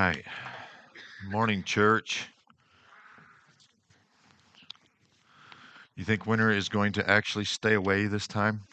right. Morning, church. You think winter is going to actually stay away this time?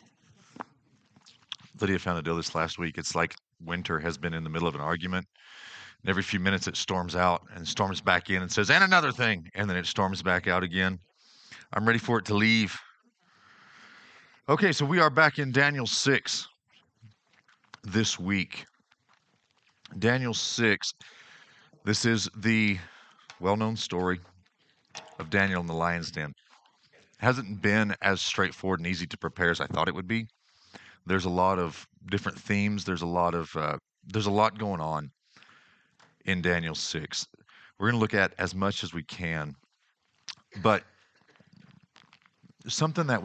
Lydia found a deal this last week. It's like winter has been in the middle of an argument, and every few minutes it storms out and storms back in and says, and another thing, and then it storms back out again. I'm ready for it to leave. Okay, so we are back in Daniel 6 this week. Daniel 6, this is the well-known story of Daniel in the lion's den. Hasn't been as straightforward and easy to prepare as I thought it would be. There's a lot of different themes. There's a lot going on in Daniel 6. We're going to look at as much as we can, but something that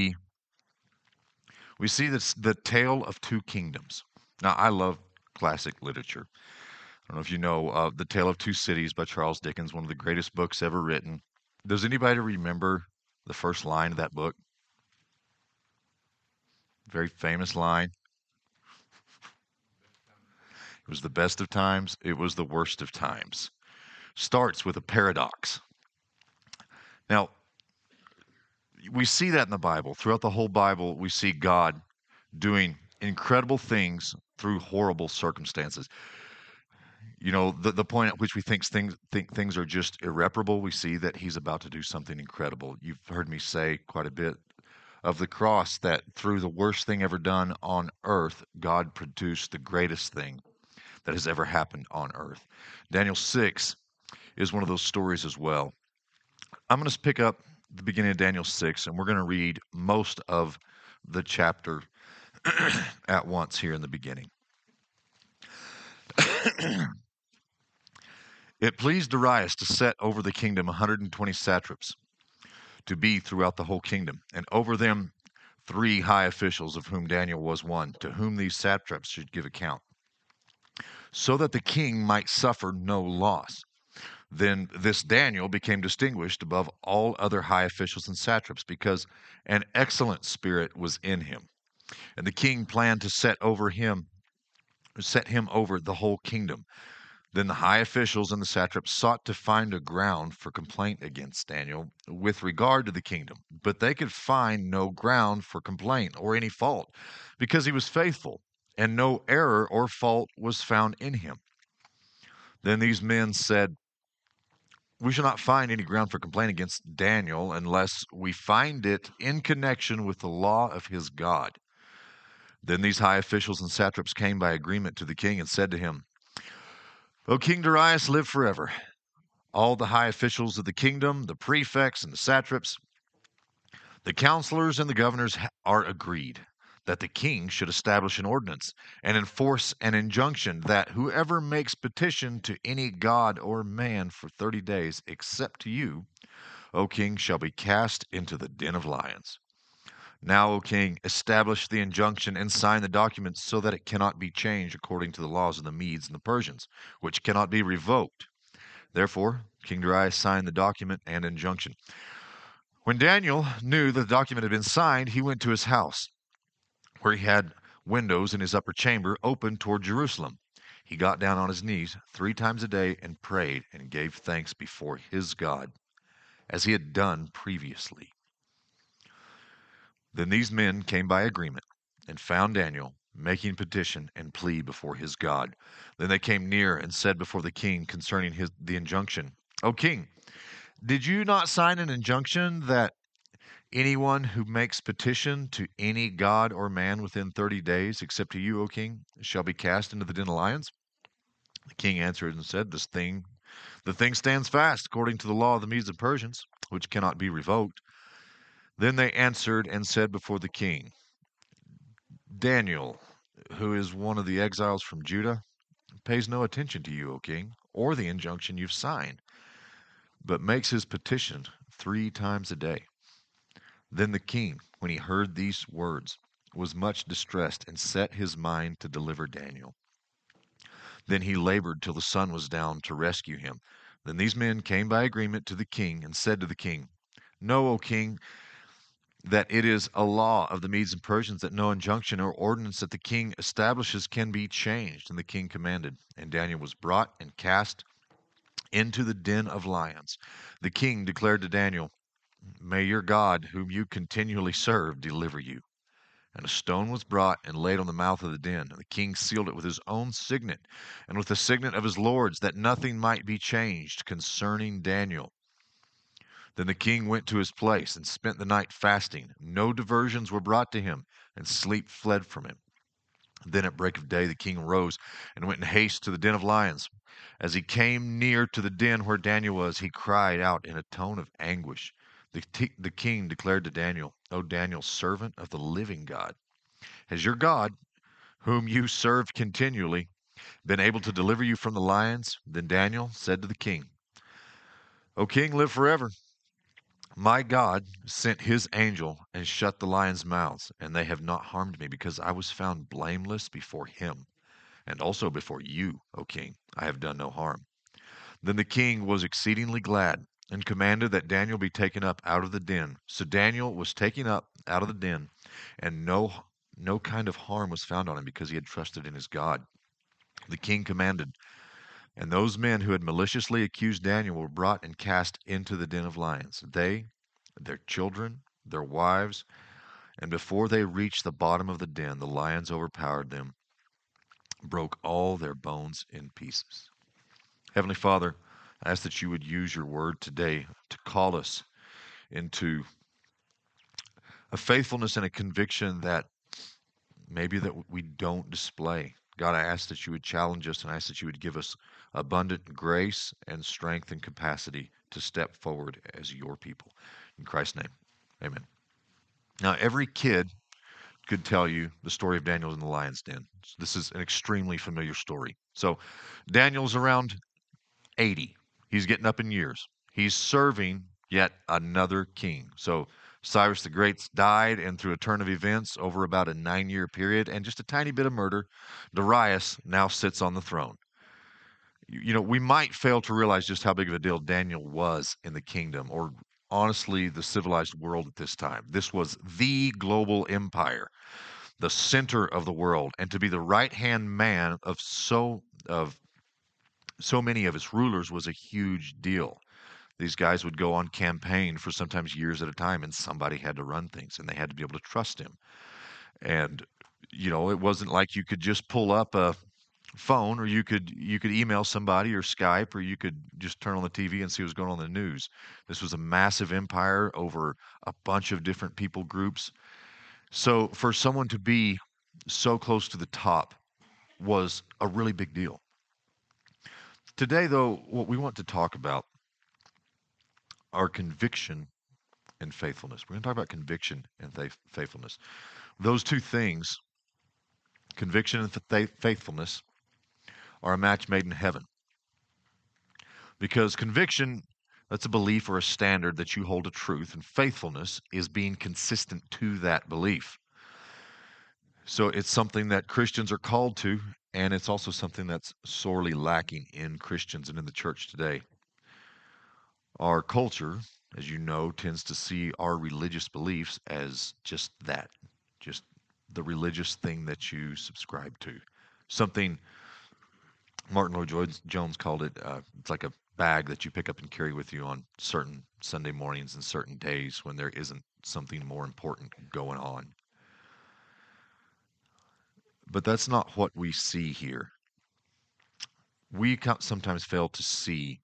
we see this the tale of two kingdoms. Now, I love classic literature. I don't know if you know The Tale of Two Cities by Charles Dickens, one of the greatest books ever written. Does anybody remember the first line of that book? Very famous line. It was the best of times, it was the worst of times. Starts with a paradox. Now, we see that in the Bible. Throughout the whole Bible, we see God doing incredible things through horrible circumstances. You know, the point at which we think things are just irreparable, we see that he's about to do something incredible. You've heard me say quite a bit of the cross that through the worst thing ever done on earth, God produced the greatest thing that has ever happened on earth. Daniel 6 is one of those stories as well. I'm going to pick up the beginning of Daniel 6, and we're going to read most of the chapter at once here in the beginning. It pleased Darius to set over the kingdom 120 satraps to be throughout the whole kingdom, and over them 3 high officials, of whom Daniel was one, to whom these satraps should give account, so that the king might suffer no loss. Then this Daniel became distinguished above all other high officials and satraps, because an excellent spirit was in him. And the king planned to set him over the whole kingdom. Then the high officials and the satraps sought to find a ground for complaint against Daniel with regard to the kingdom, but they could find no ground for complaint or any fault, because he was faithful, and no error or fault was found in him. Then these men said, we shall not find any ground for complaint against Daniel unless we find it in connection with the law of his God. Then these high officials and satraps came by agreement to the king and said to him, O King Darius, live forever. All the high officials of the kingdom, the prefects and the satraps, the counselors and the governors are agreed that the king should establish an ordinance and enforce an injunction that whoever makes petition to any god or man for 30 days, except to you, O king, shall be cast into the den of lions. Now, O king, establish the injunction and sign the document so that it cannot be changed according to the laws of the Medes and the Persians, which cannot be revoked. Therefore, King Darius signed the document and injunction. When Daniel knew that the document had been signed, he went to his house, where he had windows in his upper chamber open toward Jerusalem. He got down on his knees 3 times a day and prayed and gave thanks before his God, as he had done previously. Then these men came by agreement and found Daniel making petition and plea before his God. Then they came near and said before the king concerning the injunction, O king, did you not sign an injunction that anyone who makes petition to any god or man within 30 days, except to you, O king, shall be cast into the den of lions? The king answered and said, the thing stands fast according to the law of the Medes and Persians, which cannot be revoked. Then they answered and said before the king, Daniel, who is one of the exiles from Judah, pays no attention to you, O king, or the injunction you've signed, but makes his petition 3 times a day. Then the king, when he heard these words, was much distressed and set his mind to deliver Daniel. Then he labored till the sun was down to rescue him. Then these men came by agreement to the king and said to the king, Know, O king, that it is a law of the Medes and Persians that no injunction or ordinance that the king establishes can be changed. And the king commanded, and Daniel was brought and cast into the den of lions. The king declared to Daniel, "May your God, whom you continually serve, deliver you." And a stone was brought and laid on the mouth of the den. And the king sealed it with his own signet and with the signet of his lords, that nothing might be changed concerning Daniel. Then the king went to his place and spent the night fasting. No diversions were brought to him, and sleep fled from him. Then at break of day the king rose and went in haste to the den of lions. As he came near to the den where Daniel was, he cried out in a tone of anguish. The king declared to Daniel, "O Daniel, servant of the living God, has your God, whom you serve continually, been able to deliver you from the lions?" Then Daniel said to the king, "O king, live forever. My God sent his angel and shut the lions' mouths, and they have not harmed me, because I was found blameless before him, and also before you, O king. I have done no harm." Then the king was exceedingly glad, and commanded that Daniel be taken up out of the den. So Daniel was taken up out of the den, and no kind of harm was found on him, because he had trusted in his God. The king commanded, and those men who had maliciously accused Daniel were brought and cast into the den of lions, they, their children, their wives, and before they reached the bottom of the den, the lions overpowered them, broke all their bones in pieces. Heavenly Father, I ask that you would use your word today to call us into a faithfulness and a conviction that maybe that we don't display. God, I ask that you would challenge us, and I ask that you would give us abundant grace and strength and capacity to step forward as your people. In Christ's name, amen. Now, every kid could tell you the story of Daniel in the lion's den. This is an extremely familiar story. So, Daniel's around 80. He's getting up in years. He's serving yet another king. So, Cyrus the Great's died, and through a turn of events over about a 9-year period and just a tiny bit of murder, Darius now sits on the throne. We might fail to realize just how big of a deal Daniel was in the kingdom, or honestly, the civilized world at this time. This was the global empire, the center of the world, and to be the right-hand man of so many of its rulers was a huge deal. These guys would go on campaign for sometimes years at a time, and somebody had to run things, and they had to be able to trust him. And it wasn't like you could just pull up a phone, or you could email somebody, or Skype, or you could just turn on the TV and see what's going on in the news. This was a massive empire over a bunch of different people groups. So for someone to be so close to the top was a really big deal. Today, though, what we want to talk about are conviction and faithfulness. We're going to talk about conviction and faithfulness. Those two things, conviction and faithfulness, are a match made in heaven. Because conviction, that's a belief or a standard that you hold a truth, and faithfulness is being consistent to that belief. So it's something that Christians are called to, and it's also something that's sorely lacking in Christians and in the church today. Our culture, as you know, tends to see our religious beliefs as just that, just the religious thing that you subscribe to. Something Martin Lloyd-Jones called it, it's like a bag that you pick up and carry with you on certain Sunday mornings and certain days when there isn't something more important going on. But that's not what we see here. We sometimes fail to see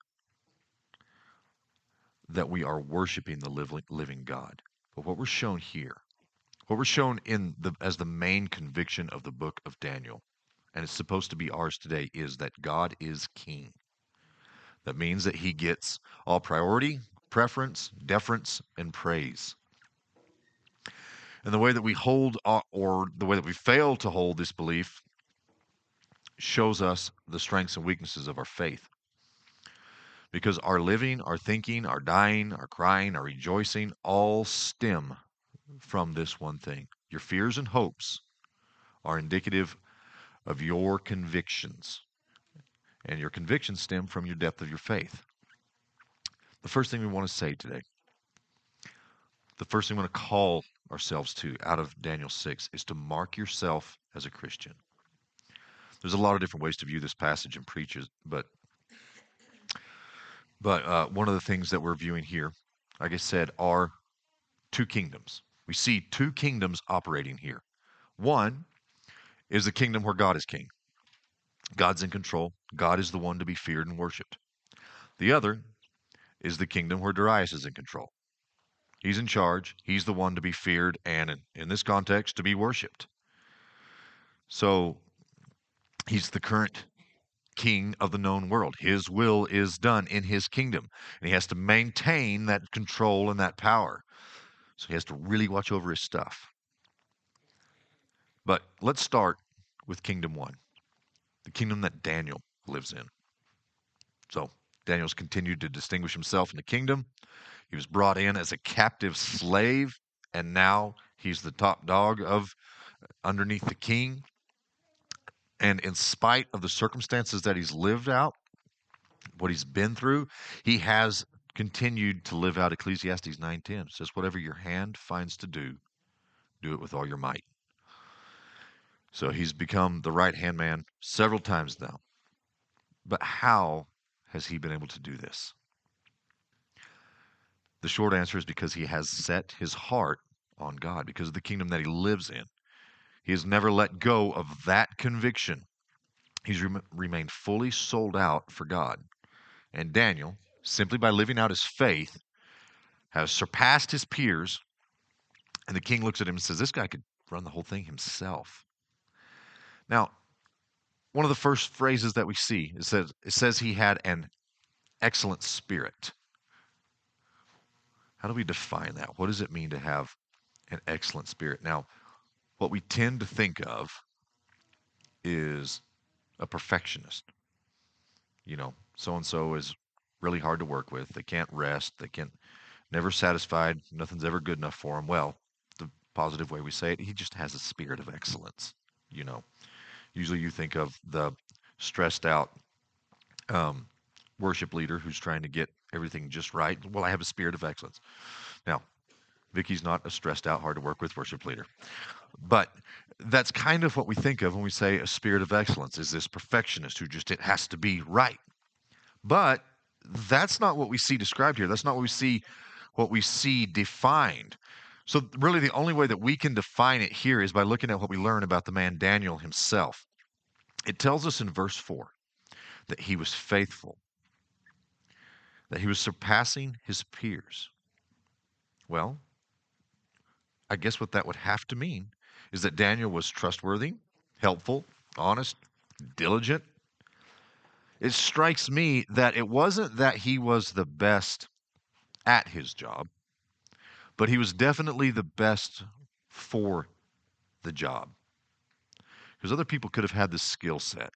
that we are worshiping the living God. But what we're shown here, what we're shown as the main conviction of the book of Daniel, and it's supposed to be ours today, is that God is king. That means that he gets all priority, preference, deference, and praise. And the way that we hold, or the way that we fail to hold this belief, shows us the strengths and weaknesses of our faith. Because our living, our thinking, our dying, our crying, our rejoicing all stem from this one thing. Your fears and hopes are indicative of your convictions, and your convictions stem from your depth of your faith. The first thing we want to say today, the first thing we want to call ourselves to out of Daniel 6 is to mark yourself as a Christian. There's a lot of different ways to view this passage and preach it, but one of the things that we're viewing here, like I said, are two kingdoms. We see two kingdoms operating here. One is the kingdom where God is king. God's in control. God is the one to be feared and worshiped. The other is the kingdom where Darius is in control. He's in charge. He's the one to be feared and, in this context, to be worshiped. So he's the current king of the known world. His will is done in his kingdom, and he has to maintain that control and that power. So he has to really watch over his stuff. But let's start with Kingdom 1, the kingdom that Daniel lives in. So Daniel's continued to distinguish himself in the kingdom. He was brought in as a captive slave, and now he's the top dog of underneath the king. And in spite of the circumstances that he's lived out, what he's been through, he has continued to live out Ecclesiastes 9:10. It says, whatever your hand finds to do, do it with all your might. So he's become the right-hand man several times now. But how has he been able to do this? The short answer is because he has set his heart on God, because of the kingdom that he lives in. He has never let go of that conviction. He's remained fully sold out for God. And Daniel, simply by living out his faith, has surpassed his peers. And the king looks at him and says, this guy could run the whole thing himself. Now, one of the first phrases that we see, it says he had an excellent spirit. How do we define that? What does it mean to have an excellent spirit? Now, what we tend to think of is a perfectionist. You know, so-and-so is really hard to work with. They can't rest. They can't, never satisfied. Nothing's ever good enough for him. Well, the positive way we say it, he just has a spirit of excellence. You know, usually you think of the stressed out worship leader who's trying to get everything just right. Well, I have a spirit of excellence. Now, Vicky's not a stressed out, hard to work with worship leader. But that's kind of what we think of when we say a spirit of excellence, is this perfectionist who just, it has to be right. But that's not what we see described here. That's not what we see defined. So really the only way that we can define it here is by looking at what we learn about the man Daniel himself. It tells us in verse 4 that he was faithful, that he was surpassing his peers. Well, I guess what that would have to mean is that Daniel was trustworthy, helpful, honest, diligent. It strikes me that it wasn't that he was the best at his job, but he was definitely the best for the job. Because other people could have had the skill set.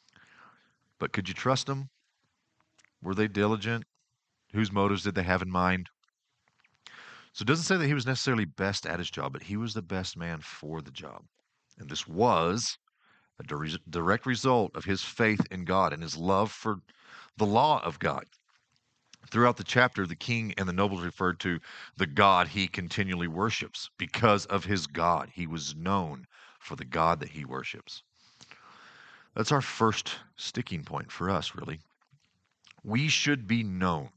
But could you trust them? Were they diligent? Whose motives did they have in mind? So it doesn't say that he was necessarily best at his job, but he was the best man for the job. And this was a direct result of his faith in God and his love for the law of God. Throughout the chapter, the king and the nobles referred to the God he continually worships. Because of his God, he was known for the God that he worships. That's our first sticking point for us, really. We should be known.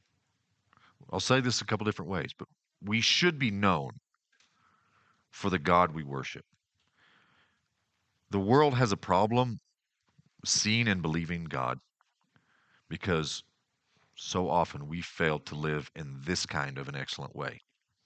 I'll say this a couple different ways, but we should be known for the God we worship. The world has a problem seeing and believing God because so often we fail to live in this kind of an excellent way.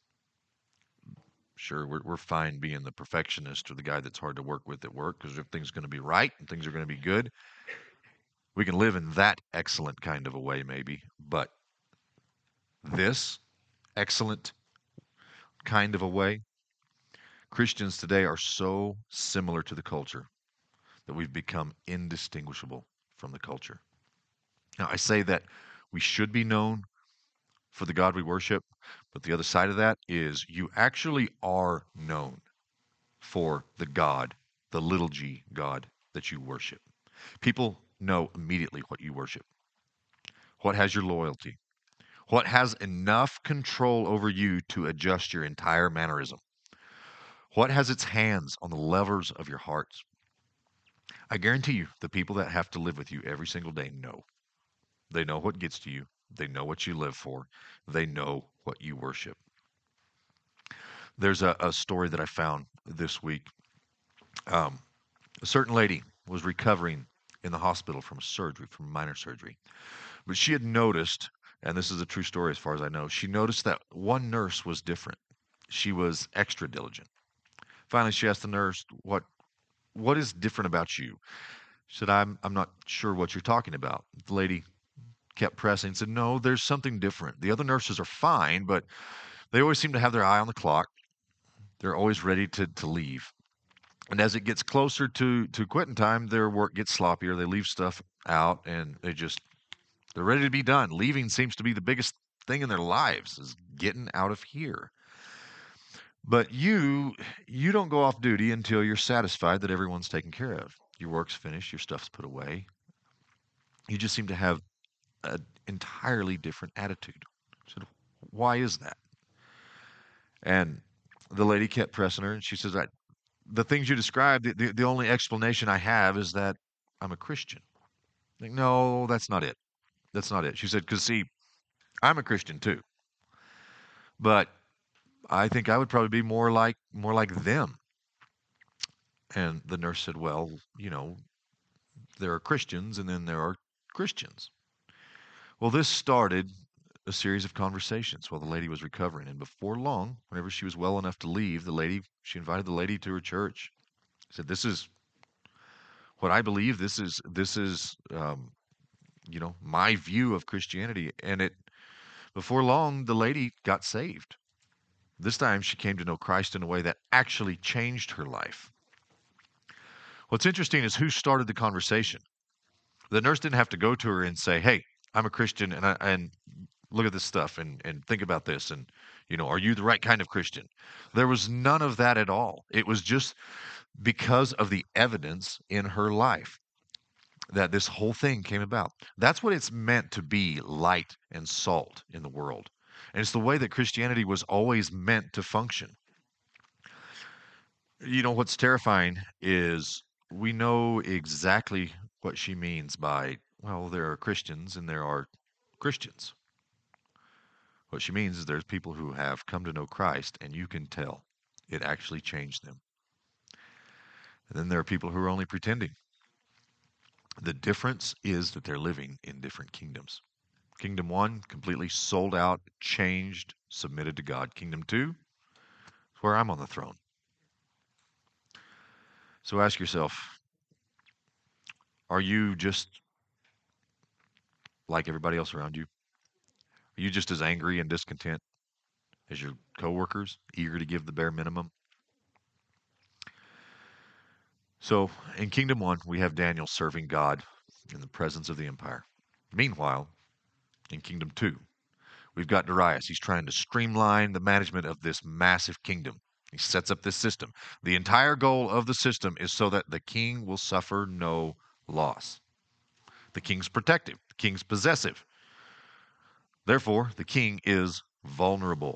Sure, we're fine being the perfectionist or the guy that's hard to work with at work because everything's going to be right and things are going to be good. We can live in that excellent kind of a way, maybe, but this excellent kind of a way, Christians today are so similar to the culture that we've become indistinguishable from the culture. Now, I say that we should be known for the God we worship, but the other side of that is you actually are known for the God, the little g God that you worship. People know immediately what you worship, what has your loyalty, What has enough control over you to adjust your entire mannerism? What has its hands on the levers of your hearts? I guarantee you, the people that have to live with you every single day know. They know what gets to you. They know what you live for. They know what you worship. There's a story that I found this week. Um, a certain lady was recovering in the hospital from surgery, from minor surgery. But she had noticed, and this is a true story as far as I know, she noticed that one nurse was different. She was extra diligent. Finally, she asked the nurse, what is different about you? She said, I'm not sure what you're talking about. The lady kept pressing and said, no, there's something different. The other nurses are fine, but they always seem to have their eye on the clock. They're always ready to leave. And as it gets closer to quitting time, their work gets sloppier. They leave stuff out and they're ready to be done. Leaving seems to be the biggest thing in their lives is getting out of here. But you don't go off duty until you're satisfied that everyone's taken care of. Your work's finished, your stuff's put away. You just seem to have an entirely different attitude. I said, why is that? And the lady kept pressing her, and she says, the things you described, the only explanation I have is that I'm a Christian. Like, no, that's not it. That's not it. She said, because see, I'm a Christian too, but I think I would probably be more like them. And the nurse said, well, there are Christians and then there are Christians. Well, this started a series of conversations while the lady was recovering. And before long, whenever she was well enough to leave, she invited the lady to her church. Said, this is what I believe. This is my view of Christianity. And before long, the lady got saved. This time she came to know Christ in a way that actually changed her life. What's interesting is who started the conversation. The nurse didn't have to go to her and say, "Hey, I'm a Christian and look at this stuff and think about this and are you the right kind of Christian?" There was none of that at all. It was just because of the evidence in her life that this whole thing came about. That's what it's meant to be, light and salt in the world. And it's the way that Christianity was always meant to function. What's terrifying is we know exactly what she means by, well, there are Christians and there are Christians. What she means is there's people who have come to know Christ, and you can tell it actually changed them. And then there are people who are only pretending. The difference is that they're living in different kingdoms. Kingdom one, completely sold out, changed, submitted to God. Kingdom two, is where I'm on the throne. So ask yourself, are you just like everybody else around you? Are you just as angry and discontent as your coworkers, eager to give the bare minimum? So in Kingdom 1, we have Daniel serving God in the presence of the empire. Meanwhile, in Kingdom 2, we've got Darius. He's trying to streamline the management of this massive kingdom. He sets up this system. The entire goal of the system is so that the king will suffer no loss. The king's protective, the king's possessive. Therefore, the king is vulnerable.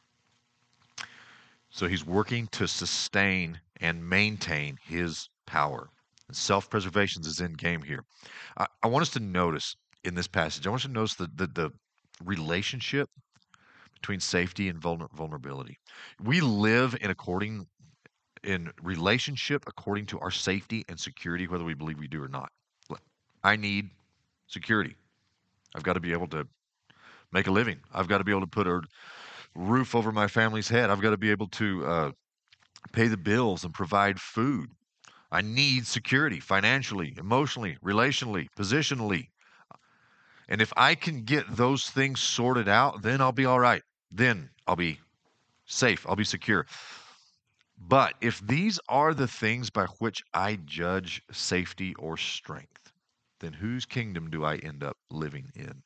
So he's working to sustain and maintain his power. And self-preservation is in game here. I want us to notice in this passage, I want us to notice the relationship between safety and vulnerability. We live in relationship according to our safety and security, whether we believe we do or not. I need security. I've got to be able to make a living. I've got to be able to put a roof over my family's head. I've got to be able to pay the bills and provide food. I need security financially, emotionally, relationally, positionally. And if I can get those things sorted out, then I'll be all right. Then I'll be safe. I'll be secure. But if these are the things by which I judge safety or strength, then whose kingdom do I end up living in?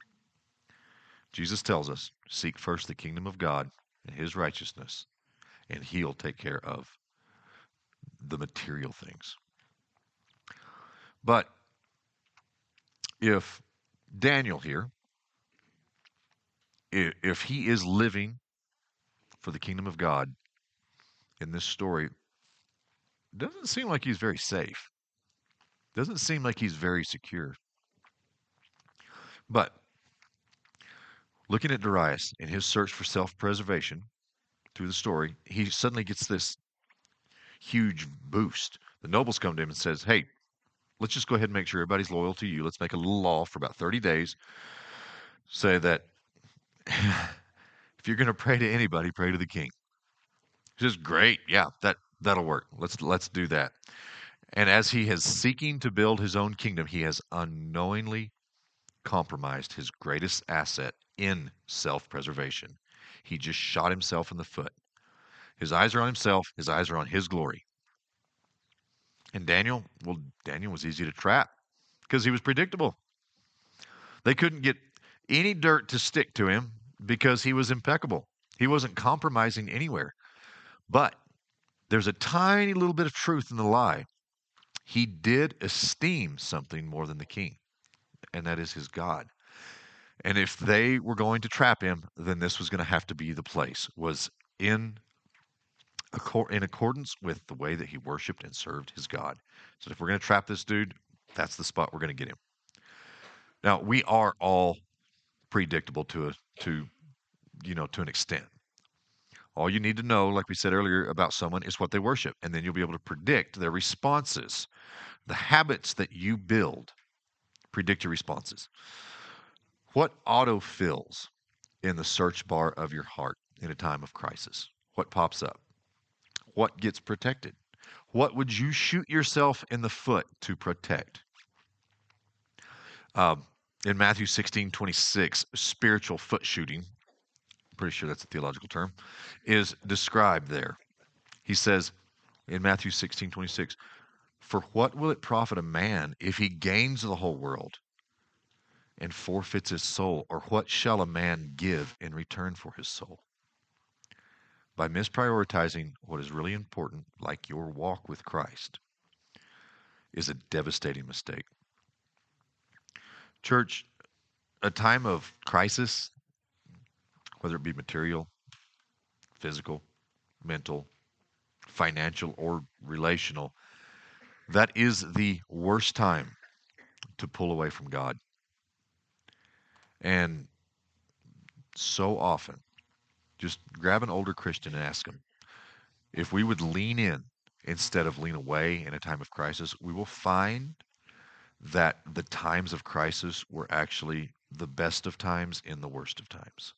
Jesus tells us, seek first the kingdom of God and his righteousness, and he'll take care of the material things. But if Daniel here if he is living for the kingdom of God in this story, doesn't seem like he's very safe. Doesn't seem like he's very secure. But looking at Darius in his search for self-preservation through the story, he suddenly gets this huge boost. The nobles come to him and says, "Hey, let's just go ahead and make sure everybody's loyal to you. Let's make a little law for about 30 days. Say that if you're going to pray to anybody, pray to the king." He says, "Great, yeah, that'll work. Let's do that." And as he is seeking to build his own kingdom, he has unknowingly compromised his greatest asset in self-preservation. He just shot himself in the foot. His eyes are on himself. His eyes are on his glory. And Daniel, well, Daniel was easy to trap because he was predictable. They couldn't get any dirt to stick to him because he was impeccable. He wasn't compromising anywhere. But there's a tiny little bit of truth in the lie. He did esteem something more than the king, and that is his God. And if they were going to trap him, then this was going to have to be the place, was in accordance with the way that he worshiped and served his God. So if we're going to trap this dude, that's the spot we're going to get him. Now, we are all predictable to an extent. All you need to know, like we said earlier, about someone is what they worship, and then you'll be able to predict their responses. The habits that you build predict your responses. What autofills in the search bar of your heart in a time of crisis? What pops up? What gets protected? What would you shoot yourself in the foot to protect? In Matthew 16:26, spiritual foot shooting, I'm pretty sure that's a theological term, is described there. He says in Matthew 16:26, "For what will it profit a man if he gains the whole world and forfeits his soul? Or what shall a man give in return for his soul?" By misprioritizing what is really important, like your walk with Christ, is a devastating mistake. Church, a time of crisis, whether it be material, physical, mental, financial, or relational, that is the worst time to pull away from God. And so often, just grab an older Christian and ask them, if we would lean in instead of lean away in a time of crisis, we will find that the times of crisis were actually the best of times in the worst of times.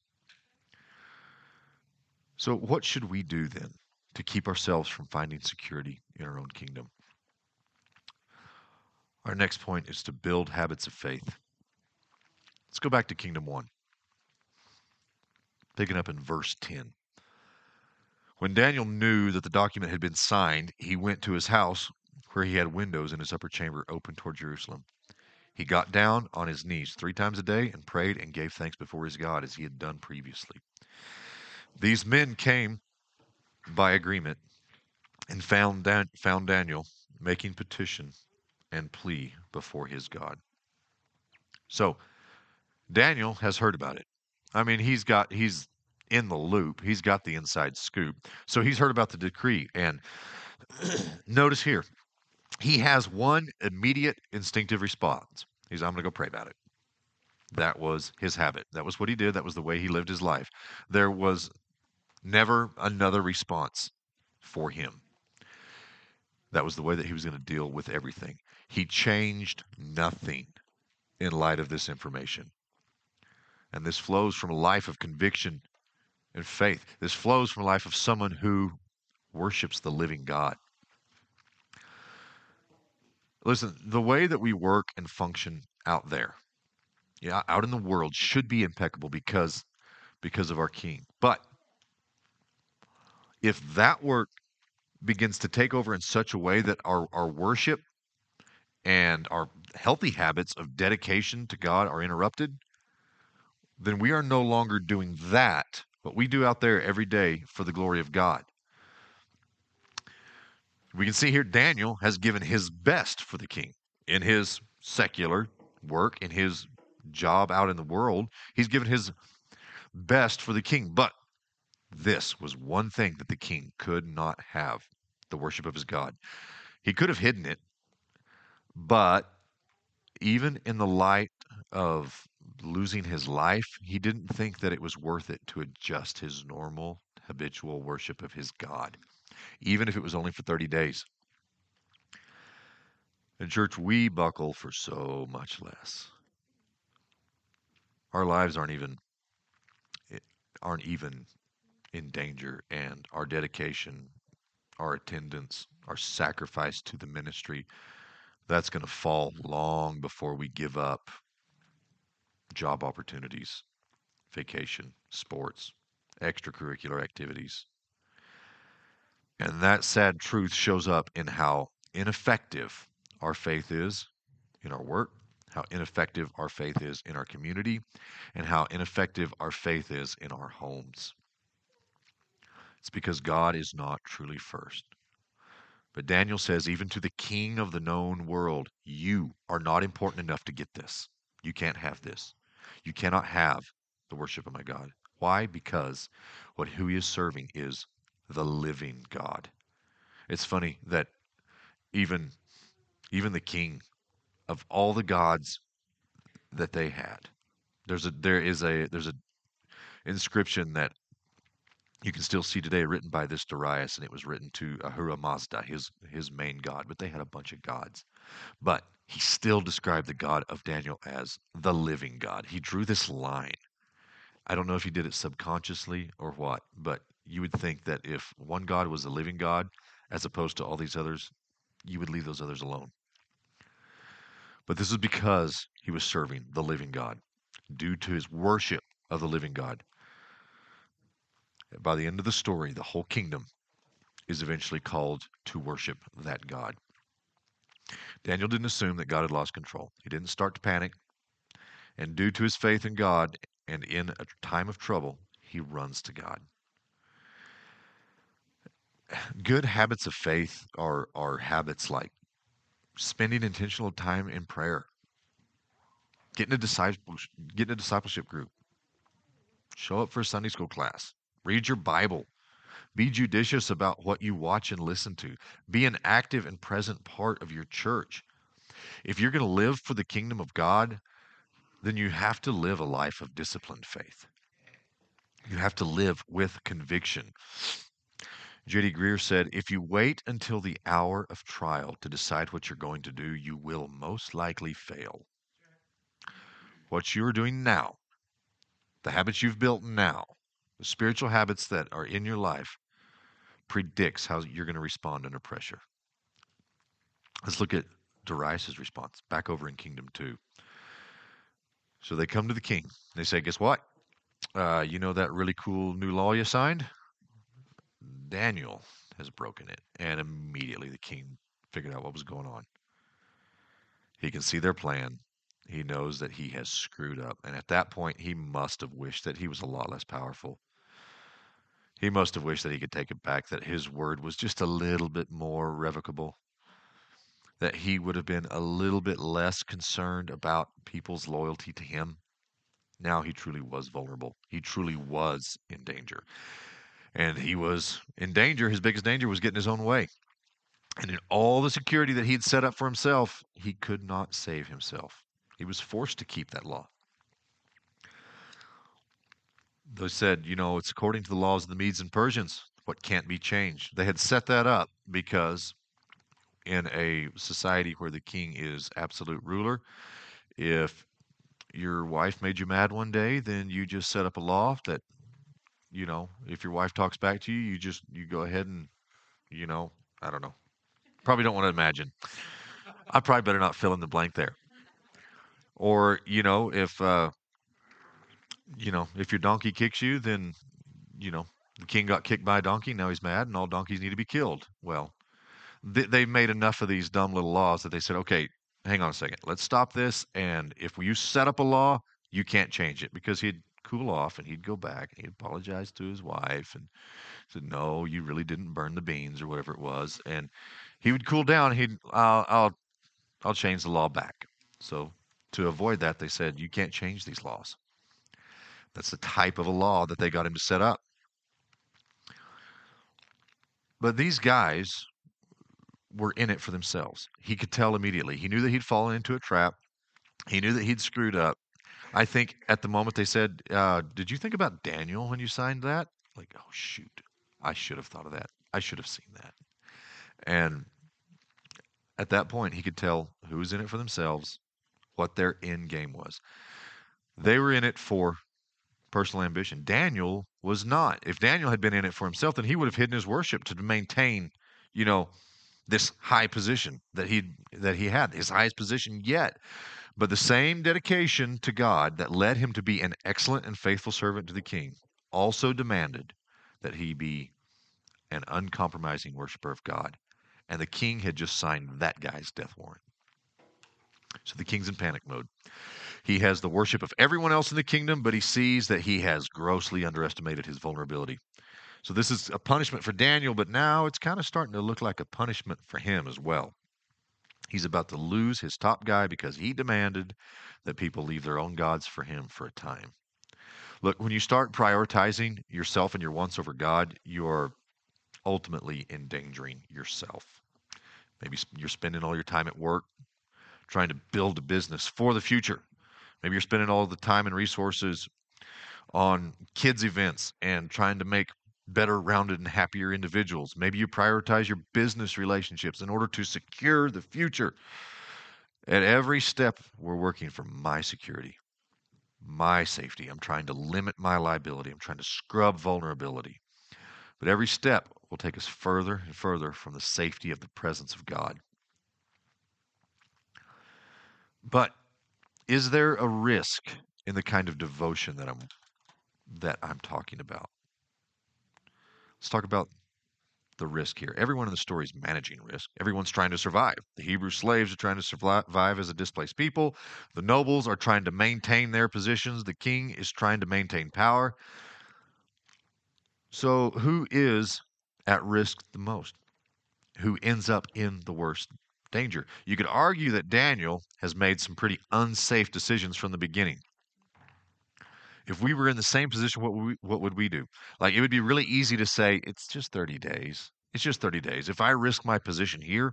So, what should we do then to keep ourselves from finding security in our own kingdom? Our next point is to build habits of faith. Let's go back to Kingdom 1, picking up in verse 10. When Daniel knew that the document had been signed, he went to his house where he had windows in his upper chamber open toward Jerusalem. He got down on his knees 3 times a day and prayed and gave thanks before his God as he had done previously. These men came by agreement and found Daniel making petition and plea before his God. So Daniel has heard about it. I mean, he's in the loop. He's got the inside scoop. So he's heard about the decree. And notice here, he has one immediate instinctive response. I'm going to go pray about it. That was his habit. That was what he did. That was the way he lived his life. There was never another response for him. That was the way that he was going to deal with everything. He changed nothing in light of this information. And this flows from a life of conviction and faith. This flows from a life of someone who worships the living God. Listen, the way that we work and function out there, out in the world, should be impeccable because of our King. But if that work begins to take over in such a way that our worship and our healthy habits of dedication to God are interrupted, then we are no longer doing that, what we do out there every day for the glory of God. We can see here Daniel has given his best for the king in his secular work, in his job out in the world. He's given his best for the king. But this was one thing that the king could not have: the worship of his God. He could have hidden it, but even in the light of losing his life, he didn't think that it was worth it to adjust his normal, habitual worship of his God, even if it was only for 30 days. In church, we buckle for so much less. Our lives aren't even in danger, and our dedication, our attendance, our sacrifice to the ministry, that's going to fall long before we give up job opportunities, vacation, sports, extracurricular activities. And that sad truth shows up in how ineffective our faith is in our work, how ineffective our faith is in our community, and how ineffective our faith is in our homes. It's because God is not truly first. But Daniel says, even to the king of the known world, you are not important enough to get this. You can't have this. You cannot have the worship of my God. Why? Because who he is serving is the living God. It's funny that even even the king of all the gods that they had, there's a inscription that you can still see today written by this Darius, and it was written to Ahura Mazda, his main god. But they had a bunch of gods. But he still described the God of Daniel as the living God. He drew this line. I don't know if he did it subconsciously or what, but you would think that if one God was the living God, as opposed to all these others, you would leave those others alone. But this is because he was serving the living God. Due to his worship of the living God, by the end of the story, the whole kingdom is eventually called to worship that God. Daniel didn't assume that God had lost control. He didn't start to panic. And due to his faith in God and in a time of trouble, he runs to God. Good habits of faith are habits like spending intentional time in prayer, getting a discipleship group, show up for a Sunday school class, read your Bible, be judicious about what you watch and listen to, be an active and present part of your church. If you're going to live for the kingdom of God, then you have to live a life of disciplined faith. You have to live with conviction. J.D. Greer said, if you wait until the hour of trial to decide what you're going to do, you will most likely fail. What you're doing now, the habits you've built now, the spiritual habits that are in your life, predicts how you're going to respond under pressure. Let's look at Darius' response back over in Kingdom 2. So they come to the king. They say, guess what? You know that really cool new law you signed? Daniel has broken it. And immediately the king figured out what was going on. He can see their plan. He knows that he has screwed up. And at that point, he must have wished that he was a lot less powerful. He must have wished that he could take it back, that his word was just a little bit more revocable, that he would have been a little bit less concerned about people's loyalty to him. Now he truly was vulnerable. He truly was in danger. And he was in danger. His biggest danger was getting his own way. And in all the security that he had set up for himself, he could not save himself. He was forced to keep that law. They said, you know, it's according to the laws of the Medes and Persians, what can't be changed. They had set that up because in a society where the king is absolute ruler, if your wife made you mad one day, then you just set up a law that, you know, if your wife talks back to you, you go ahead and, you know, I don't know. Probably don't want to imagine. I probably better not fill in the blank there. Or, you know, if your donkey kicks you, then, you know, the king got kicked by a donkey. Now he's mad, and all donkeys need to be killed. Well, they made enough of these dumb little laws that they said, okay, hang on a second, let's stop this. And if you set up a law, you can't change it, because he'd cool off and he'd go back and he'd apologize to his wife and said, no, you really didn't burn the beans or whatever it was. And he would cool down. I'll change the law back. So to avoid that, they said, you can't change these laws. That's the type of a law that they got him to set up. But these guys were in it for themselves. He could tell immediately. He knew that he'd fallen into a trap. He knew that he'd screwed up. I think at the moment they said, did you think about Daniel when you signed that? Like, oh, shoot. I should have thought of that. I should have seen that. And at that point, he could tell who was in it for themselves, what their end game was. They were in it for personal ambition. Daniel was not. If Daniel had been in it for himself, then he would have hidden his worship to maintain, you know, this high position that he had, his highest position yet. But the same dedication to God that led him to be an excellent and faithful servant to the king also demanded that he be an uncompromising worshiper of God. And the king had just signed that guy's death warrant. So the king's in panic mode. He has the worship of everyone else in the kingdom, but he sees that he has grossly underestimated his vulnerability. So this is a punishment for Daniel, but now it's kind of starting to look like a punishment for him as well. He's about to lose his top guy because he demanded that people leave their own gods for him for a time. Look, when you start prioritizing yourself and your wants over God, you're ultimately endangering yourself. Maybe you're spending all your time at work trying to build a business for the future. Maybe you're spending all the time and resources on kids' events and trying to make better rounded and happier individuals. Maybe you prioritize your business relationships in order to secure the future. At every step, we're working for my security, my safety. I'm trying to limit my liability. I'm trying to scrub vulnerability. But every step will take us further and further from the safety of the presence of God. But is there a risk in the kind of devotion that I'm talking about? Let's talk about the risk here. Everyone in the story is managing risk. Everyone's trying to survive. The Hebrew slaves are trying to survive as a displaced people. The nobles are trying to maintain their positions. The king is trying to maintain power. So, who is at risk the most? Who ends up in the worst danger? You could argue that Daniel has made some pretty unsafe decisions from the beginning. If we were in the same position, what would we do? Like, it would be really easy to say, it's just 30 days. It's just 30 days. If I risk my position here,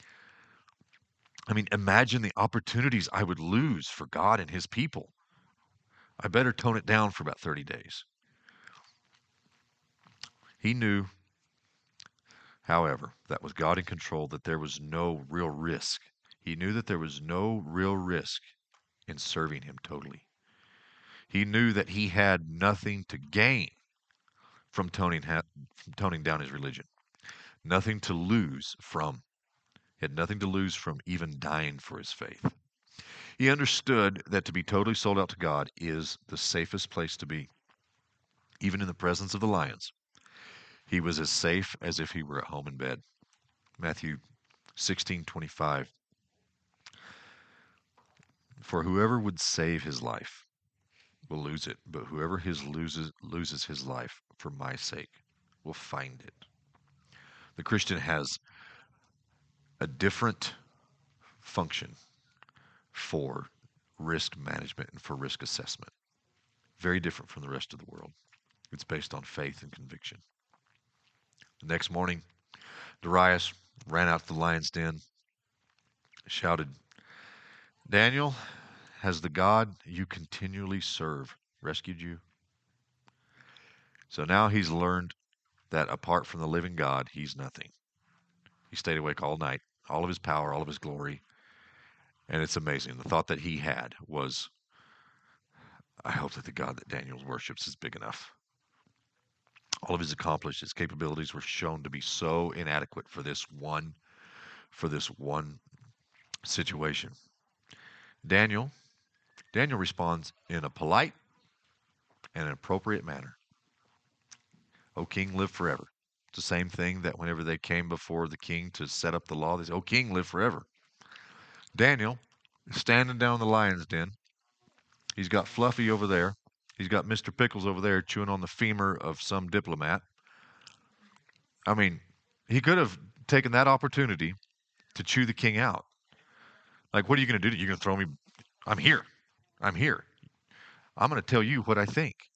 I mean, imagine the opportunities I would lose for God and his people. I better tone it down for about 30 days. He knew, however, that with God in control, that there was no real risk. He knew that there was no real risk in serving him totally. He knew that he had nothing to gain from toning down his religion, nothing to lose from. He had nothing to lose from even dying for his faith. He understood that to be totally sold out to God is the safest place to be. Even in the presence of the lions, he was as safe as if he were at home in bed. Matthew 16:25. For whoever would save his life will lose it, but whoever loses his life for my sake will find it. The Christian has a different function for risk management and for risk assessment. Very different from the rest of the world. It's based on faith and conviction. The next morning, Darius ran out to the lion's den, shouted, Daniel, has the God you continually serve rescued you? So now he's learned that apart from the living God, he's nothing. He stayed awake all night, all of his power, all of his glory. And it's amazing. The thought that he had was, I hope that the God that Daniel worships is big enough. All of his his capabilities were shown to be so inadequate for this one situation. Daniel responds in a polite and an appropriate manner. O king, live forever. It's the same thing that whenever they came before the king to set up the law, they said, O king, live forever. Daniel is standing down in the lion's den. He's got Fluffy over there. He's got Mr. Pickles over there chewing on the femur of some diplomat. I mean, he could have taken that opportunity to chew the king out. Like, what are you going to do? You're going to throw me? I'm here. I'm here. I'm going to tell you what I think.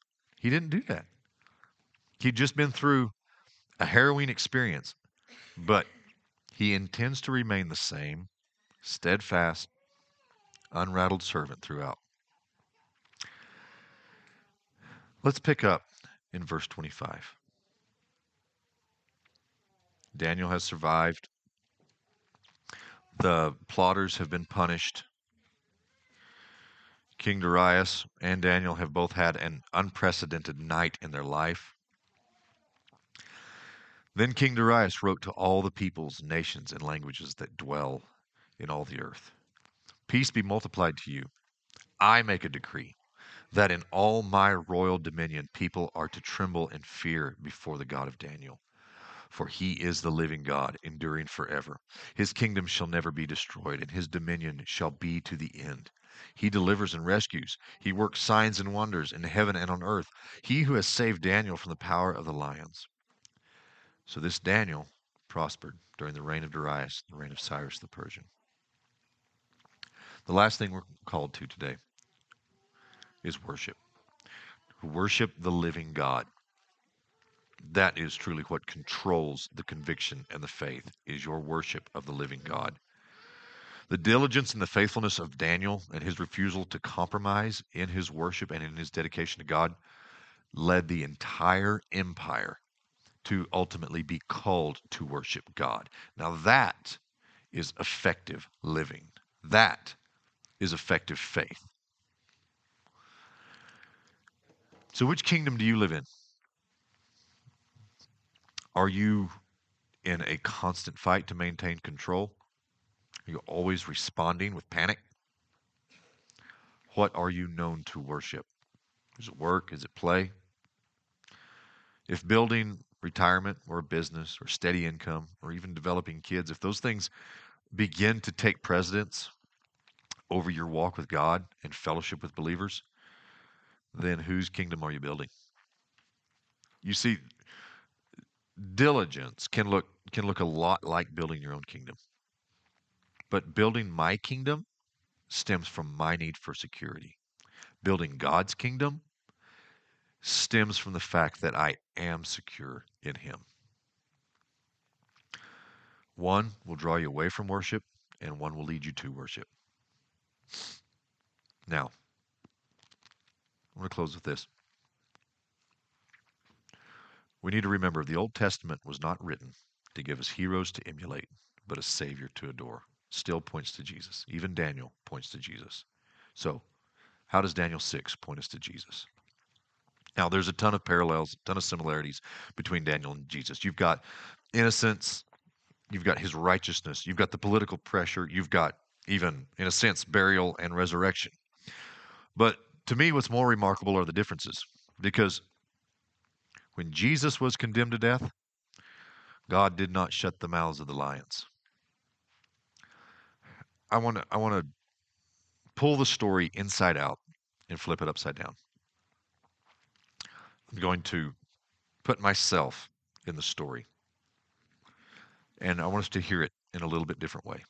He didn't do that. He'd just been through a harrowing experience, but he intends to remain the same, steadfast, unrattled servant throughout. Let's pick up in verse 25. Daniel has survived. The plotters have been punished. King Darius and Daniel have both had an unprecedented night in their life. Then King Darius wrote to all the peoples, nations, and languages that dwell in all the earth. Peace be multiplied to you. I make a decree that in all my royal dominion people are to tremble and fear before the God of Daniel. For he is the living God, enduring forever. His kingdom shall never be destroyed, and his dominion shall be to the end. He delivers and rescues. He works signs and wonders in heaven and on earth. He who has saved Daniel from the power of the lions. So this Daniel prospered during the reign of Darius, the reign of Cyrus the Persian. The last thing we're called to today is worship. Worship the living God. That is truly what controls the conviction and the faith, is your worship of the living God. The diligence and the faithfulness of Daniel and his refusal to compromise in his worship and in his dedication to God led the entire empire to ultimately be called to worship God. Now that is effective living. That is effective faith. So which kingdom do you live in? Are you in a constant fight to maintain control? Are you always responding with panic? What are you known to worship? Is it work? Is it play? If building retirement or a business or steady income or even developing kids, if those things begin to take precedence over your walk with God and fellowship with believers, then whose kingdom are you building? You see, diligence can look a lot like building your own kingdom. But building my kingdom stems from my need for security. Building God's kingdom stems from the fact that I am secure in him. One will draw you away from worship, and one will lead you to worship. Now, I'm going to close with this. We need to remember the Old Testament was not written to give us heroes to emulate, but a Savior to adore. Still points to Jesus. Even Daniel points to Jesus. So, how does Daniel 6 point us to Jesus? Now, there's a ton of parallels, a ton of similarities between Daniel and Jesus. You've got innocence, you've got his righteousness, you've got the political pressure, you've got even, in a sense, burial and resurrection. But to me, what's more remarkable are the differences. Because when Jesus was condemned to death, God did not shut the mouths of the lions. I want to pull the story inside out and flip it upside down. I'm going to put myself in the story. And I want us to hear it in a little bit different way.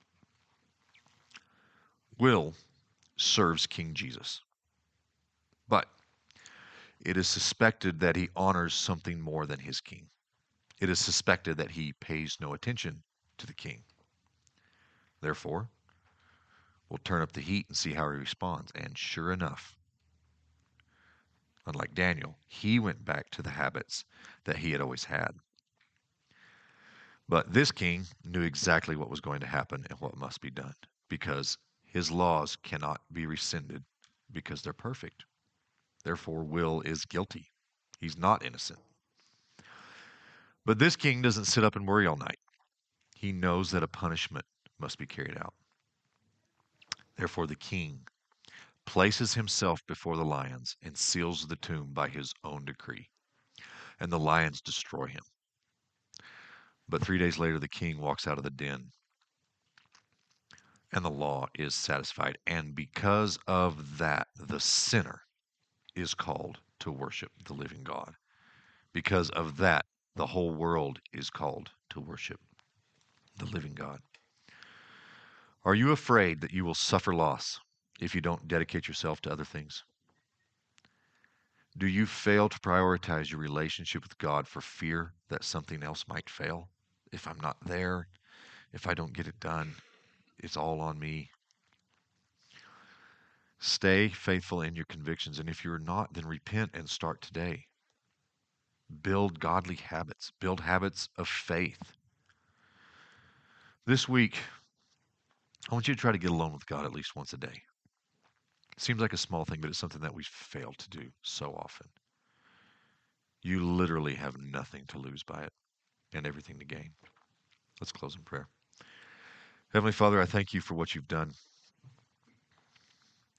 Will serves King Jesus, but it is suspected that he honors something more than his king. It is suspected that he pays no attention to the king. Therefore, we'll turn up the heat and see how he responds. And sure enough, unlike Daniel, he went back to the habits that he had always had. But this king knew exactly what was going to happen and what must be done, because his laws cannot be rescinded because they're perfect. Therefore, Will is guilty. He's not innocent. But this king doesn't sit up and worry all night. He knows that a punishment must be carried out. Therefore, the king places himself before the lions and seals the tomb by his own decree. And the lions destroy him. But 3 days later, the king walks out of the den, and the law is satisfied. And because of that, the sinner is called to worship the living God. Because of that, the whole world is called to worship the living God. Are you afraid that you will suffer loss if you don't dedicate yourself to other things? Do you fail to prioritize your relationship with God for fear that something else might fail? If I'm not there, if I don't get it done, it's all on me. Stay faithful in your convictions. And if you're not, then repent and start today. Build godly habits, build habits of faith. This week, I want you to try to get alone with God at least once a day. It seems like a small thing, but it's something that we fail to do so often. You literally have nothing to lose by it and everything to gain. Let's close in prayer. Heavenly Father, I thank you for what you've done.